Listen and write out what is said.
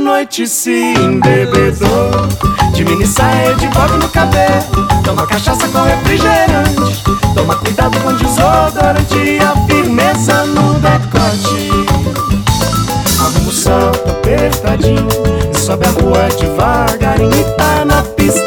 noite se embebedou, de mini saia de bob no cabelo. Toma cachaça com refrigerante, toma cuidado com desodorante e a firmeza no decote. Arruma o salto apertadinho e sobe a rua devagarinho e tá na pista